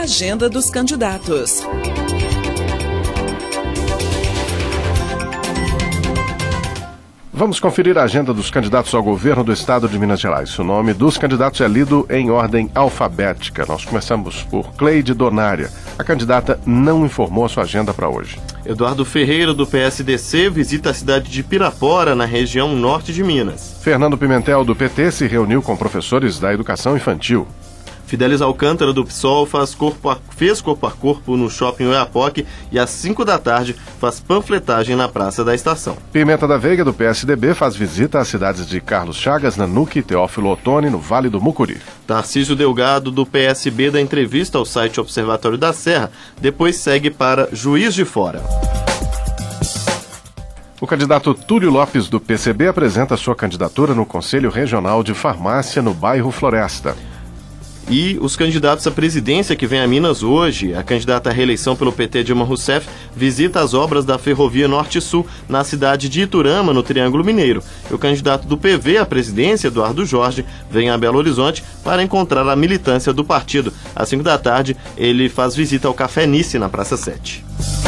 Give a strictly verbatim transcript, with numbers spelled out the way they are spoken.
agenda dos candidatos. Vamos conferir a agenda dos candidatos ao governo do estado de Minas Gerais. O nome dos candidatos é lido em ordem alfabética. Nós começamos por Cleide Donária. A candidata não informou a sua agenda para hoje. Eduardo Ferreira, do P S D C, visita a cidade de Pirapora, na região norte de Minas. Fernando Pimentel, do P T, se reuniu com professores da educação infantil. Fidelis Alcântara, do P SOL, faz corpo a, fez corpo a corpo no shopping Oiapoque e às cinco da tarde faz panfletagem na Praça da Estação. Pimenta da Veiga, do P S D B, faz visita às cidades de Carlos Chagas, Nanuque e Teófilo Otoni, no Vale do Mucuri. Tarcísio Delgado, do P S B, dá entrevista ao site Observatório da Serra, depois segue para Juiz de Fora. O candidato Túlio Lopes, do P C B, apresenta sua candidatura no Conselho Regional de Farmácia, no bairro Floresta. E os candidatos à presidência que vem a Minas hoje, a candidata à reeleição pelo P T, Dilma Rousseff, visita as obras da Ferrovia Norte-Sul na cidade de Iturama, no Triângulo Mineiro. E o candidato do P V à presidência, Eduardo Jorge, vem a Belo Horizonte para encontrar a militância do partido. Às cinco da tarde, ele faz visita ao Café Nice, na Praça sete.